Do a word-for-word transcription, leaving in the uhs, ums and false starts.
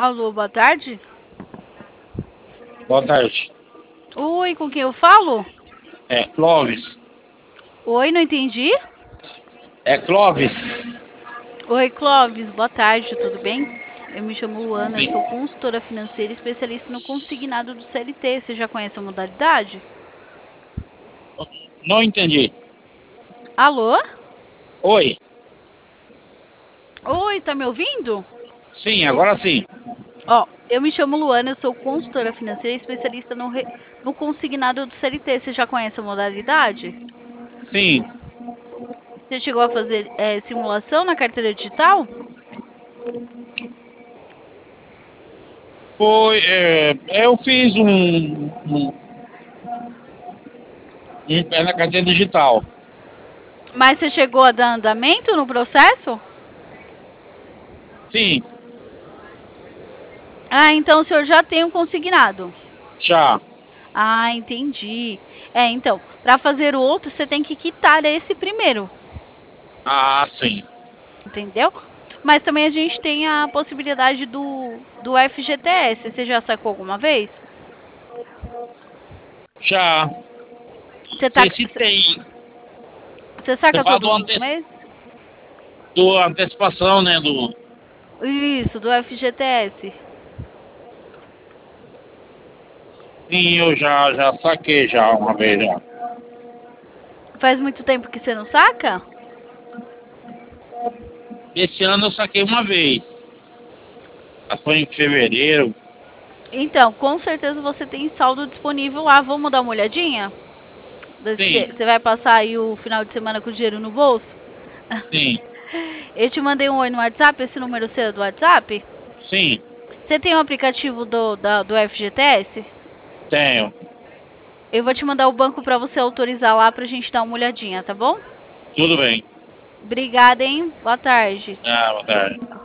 Alô, boa tarde. Boa tarde. Oi, com quem eu falo? É Clóvis. Oi, não entendi. É Clóvis. Oi, Clóvis, boa tarde, tudo bem? Eu me chamo Luana, eu Sim. sou consultora financeira e especialista no consignado do C L T. Você já conhece a modalidade? Não entendi. Alô? Oi. Oi, tá me ouvindo? Sim, agora sim. Ó, eu me chamo Luana, eu sou consultora financeira e especialista no, re- no consignado do C L T. Você já conhece a modalidade? Sim. Você chegou a fazer é, simulação na carteira digital? Foi. é, eu fiz um, um, um pé na carteira digital. Mas você chegou a dar andamento no processo? Sim, Ah, então o senhor já tem um consignado. já. Ah, entendi. É, então, para fazer o outro, você tem que quitar esse primeiro, Ah, sim. entendeu? Mas também a gente tem a possibilidade do, do F G T S. Você já sacou alguma vez? Já. Você tá, Sei se tem. você Você saca fala do, todos os ante, meses? do antecipação, né? Do. Isso, do F G T S. Sim, eu já, já saquei já uma vez já. Faz muito tempo que você não saca? Esse ano eu saquei uma vez. Foi em fevereiro. Então, com certeza você tem saldo disponível lá. Vamos dar uma olhadinha? Sim, Você você vai passar aí o final de semana com o dinheiro no bolso? sim, Eu te mandei um oi no WhatsApp, esse número seu é do WhatsApp? sim. Você tem o aplicativo do, da, do F G T S? Tenho. Eu vou te mandar o banco para você autorizar lá pra gente dar uma olhadinha, tá bom? Tudo bem. Obrigada, hein? Boa tarde. Ah, boa tarde.